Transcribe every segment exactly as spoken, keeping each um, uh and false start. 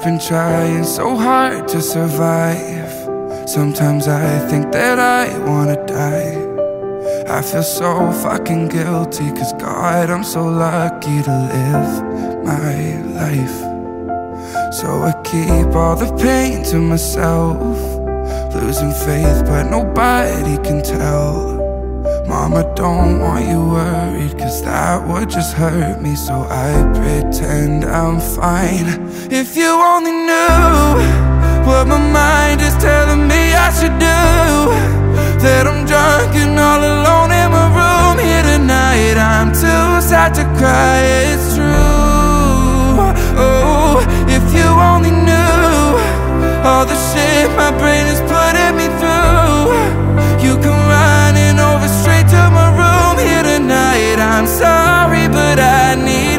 been trying so hard to survive. Sometimes I think that I wanna die. I feel so fucking guilty, cause God, I'm so lucky to live my life. So I keep all the pain to myself, losing faith but nobody can tell. Mama, don't want you worried, cause that would just hurt me. So I pretend I'm fine. If you only knew what my mind is telling me I should do, that I'm drunk and all alone in my room here tonight. I'm too sad to cry, it's true. Oh, if you only knew all the shit my brain is putting me through. You come running over straight to my room here tonight. I'm sorry, but I need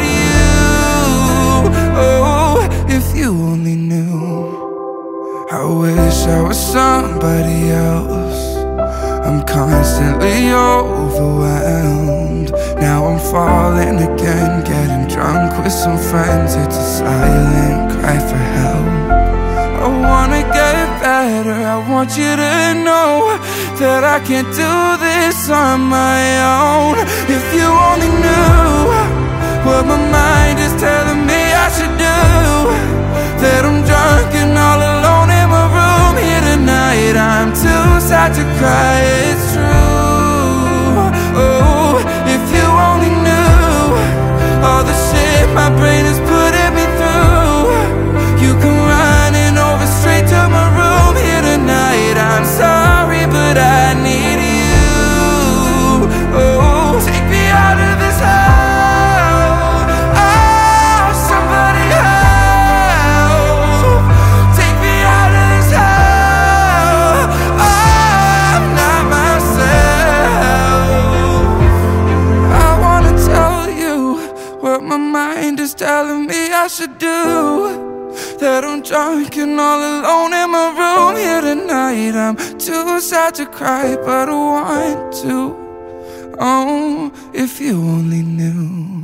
you. Oh, if you only knew. I wish I was somebody else. I'm constantly overwhelmed. Now I'm falling again, getting drunk with some friends. It's a silent cry for help. I wanna get better, I want you to know that I can't do this on my own. If you only knew what my mind is telling me I should do, that I'm drunk and all alone in my room here tonight. I'm too sad to cry, it's true. Oh, if you only knew all the shit my brain is putting me through. You come running over straight to my room here tonight. I'm sorry, but I need you. Oh, take me out of this hole. Oh, somebody help. Take me out of this hole. Oh, I'm not myself. I wanna tell you what my mind is telling me I should do, that I'm drunk and all alone in my room here tonight. I'm too sad to cry, but I want to. Oh, if you only knew.